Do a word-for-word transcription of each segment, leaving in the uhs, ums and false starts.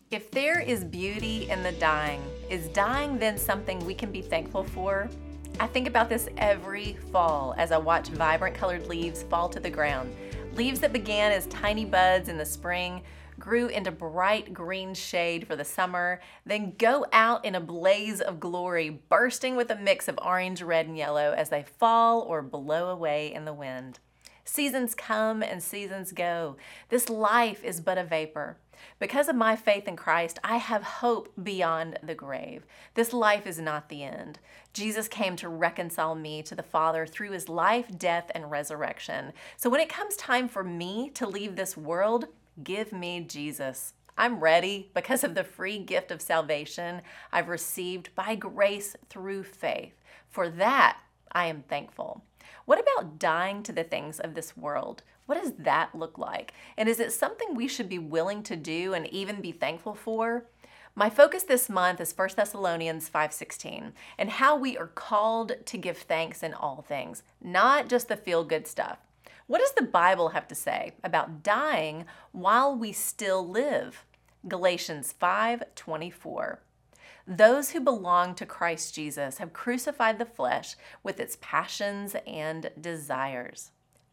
If there is beauty in the dying, is dying then something we can be thankful for? I think about this every fall as I watch vibrant colored leaves fall to the ground. Leaves that began as tiny buds in the spring, grew into bright green shade for the summer, then go out in a blaze of glory, bursting with a mix of orange, red, and yellow as they fall or blow away in the wind. Seasons come and seasons go. This life is but a vapor. Because of my faith in Christ, I have hope beyond the grave. This life is not the end. Jesus came to reconcile me to the Father through his life, death, and resurrection. So when it comes time for me to leave this world, give me Jesus. I'm ready because of the free gift of salvation I've received by grace through faith. For that, I am thankful. What about dying to the things of this world? What does that look like? And is it something we should be willing to do and even be thankful for? My focus this month is First Thessalonians five sixteen and how we are called to give thanks in all things, not just the feel-good stuff. What does the Bible have to say about dying while we still live? Galatians five twenty-four. Those who belong to Christ Jesus have crucified the flesh with its passions and desires.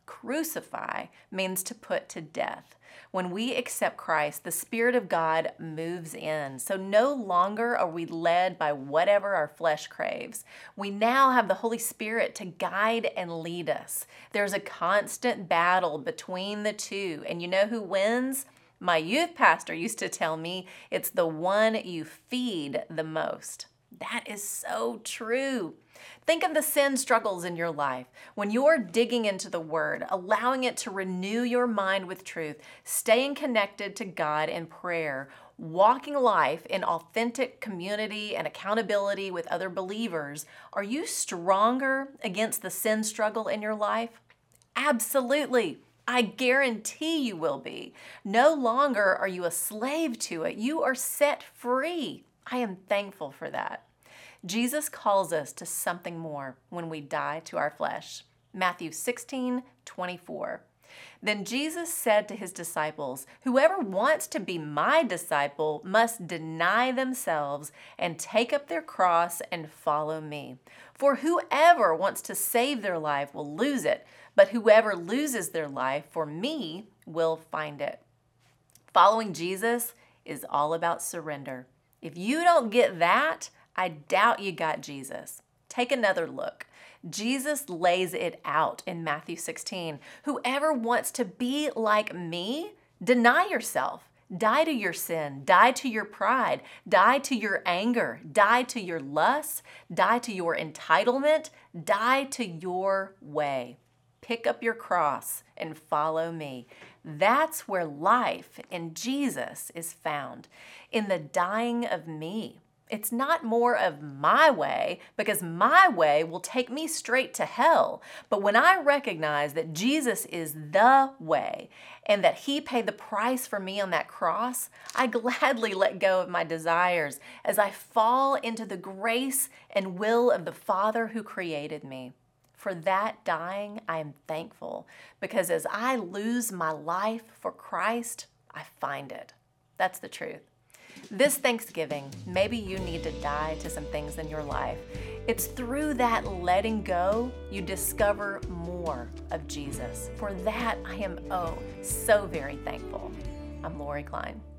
Crucify means to put to death. When we accept Christ, the Spirit of God moves in. So no longer are we led by whatever our flesh craves. We now have the Holy Spirit to guide and lead us. There's a constant battle between the two. And you know who wins? My youth pastor used to tell me it's the one you feed the most. That is so true. Think of the sin struggles in your life. When you're digging into the Word, allowing it to renew your mind with truth, staying connected to God in prayer, walking life in authentic community and accountability with other believers, are you stronger against the sin struggle in your life? Absolutely. I guarantee you will be. No longer are you a slave to it. You are set free. I am thankful for that. Jesus calls us to something more when we die to our flesh. Matthew sixteen twenty-four. Then Jesus said to his disciples, "Whoever wants to be my disciple must deny themselves and take up their cross and follow me. For whoever wants to save their life will lose it, but whoever loses their life for me will find it." Following Jesus is all about surrender. If you don't get that, I doubt you got Jesus. Take another look. Jesus lays it out in Matthew sixteen. Whoever wants to be like me, deny yourself. Die to your sin. Die to your pride. Die to your anger. Die to your lust. Die to your entitlement. Die to your way. Pick up your cross and follow me. That's where life in Jesus is found, in the dying of me. It's not more of my way, because my way will take me straight to hell. But when I recognize that Jesus is the way and that he paid the price for me on that cross, I gladly let go of my desires as I fall into the grace and will of the Father who created me. For that dying, I am thankful, because as I lose my life for Christ, I find it. That's the truth. This Thanksgiving, maybe you need to die to some things in your life. It's through that letting go you discover more of Jesus. For that, I am, oh, so very thankful. I'm Lori Klein.